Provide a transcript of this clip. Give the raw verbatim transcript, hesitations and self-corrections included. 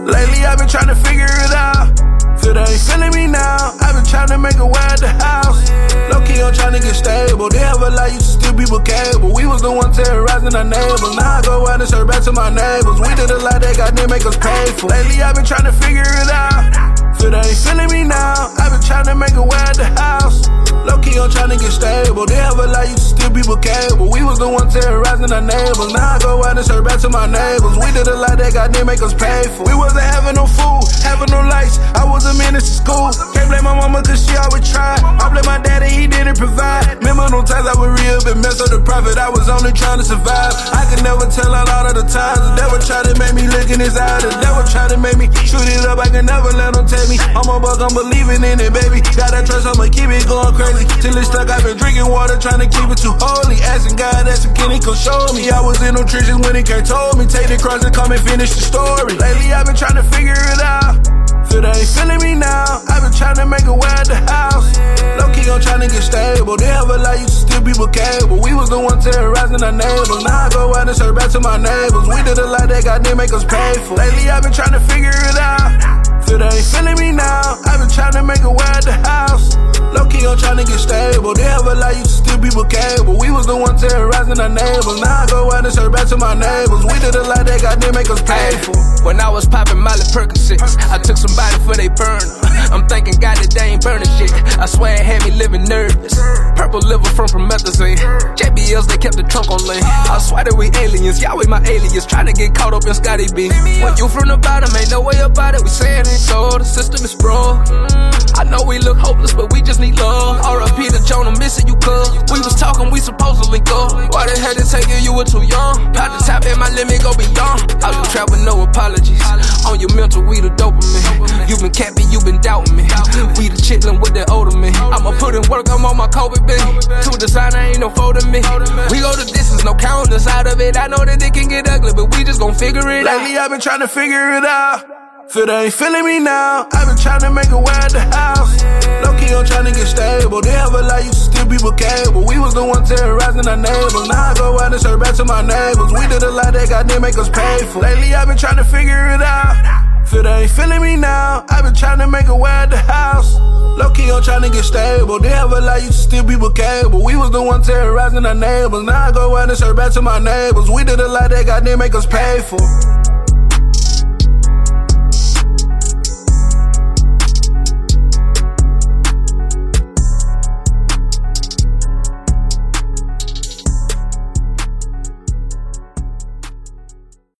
Lately I've been trying to figure it out. Feel they ain't feeling me now. I've been trying to make a way at the house. Low key, I'm trying to get stable. They have a lie, you to still people cable. We was the one terrorizing our neighbors. Now I go out and serve back to my neighbors. We did a lot that God didn't make us pay for. Lately I've been trying to figure it out. Feel they ain't feeling me now. I've been trying to make a way at the house. Low key, I'm trying to get stable. They have a lie, you to still people cable. We was the one terrorizing our neighbors. Now I go out and serve back to my neighbors. We did a lot that God didn't make us pay for. We wasn't having no food, having no lights. I was a menace to school. Can't blame my mama cause she always tried. I blame my daddy, he didn't provide. Remember no times I was real, but mess up the profit. I was only trying to survive. I could never tell a lot of the times. The devil tried to make me look in his eye. The devil tried to make me shoot it up. I can never let him take me. I'm a bug, I'm believing in it, baby. Got that trust, I'ma keep it going crazy. Till it's stuck, I've been drinking water, trying to keep it too holy. Asking God, asking can he come show me. I was in no trenches when he came told me. Take the cross and come and finish the story. Lately I've been trying to figure it out. Feel they ain't feeling me now. I've been trying to make a way at the house. Low key, I'm trying to get stable. They have a lie, you to still people cable. We was the one terrorizing our neighbors. Now I go out and serve back to my neighbors. We did a lot that God didn't make us pay for. Lately I've been trying to figure it out. Feel they ain't feeling me now. I've been trying to make a way at the house. Low key, I'm trying to get stable. They have a lie, you to still people cable. We was the one terrorizing our neighbors. Now I go out and serve back to my neighbors. We did a lot that God didn't make us pay for. When I was popping Molly Percocets, I took somebody for they burner. I'm thanking God that they ain't burning shit. I swear it had me living nervous. Purple liver from promethazine. J B Ls, they kept the trunk on lane. I swear that we aliens, y'all with my aliens. Trying to get caught up in Scotty B. When you from the bottom, ain't no way about it. We say it ain't so, the system is broke. I know we look hopeless, but we just need love. R I P to Jonah, missing you, cuz. We was talking, we supposed to link up. Why the hell did take you, you were too young? Pop the top and my limit go beyond. I was trapped with no apologies. On your mental, we the dopamine. You been capping, you been doubting me. We the chitlin' with the older me. I'ma put in work, I'm on my COVID bin. Two designer, ain't no folding me. We go the distance, no counting the side of it. I know that it can get ugly, but we just gon' figure it out. Lately I've been trying to figure it out. Feel they ain't feeling me now. I've been trying to make a way at the house. Low key, I'm trying to get stable. They have a lie, you to still people cable. We was the one terrorizing our neighbors. Now I go out and serve back to my neighbors. We did a lot that God didn't make us pay for. Lately I've been trying to figure it out. Feel they ain't feeling me now. I've been trying to make a way at the house. Low key, I'm trying to get stable. They have a lie, you to still people cable. We was the one terrorizing our neighbors. Now I go out and serve back to my neighbors. We did a lot that God didn't make us pay for.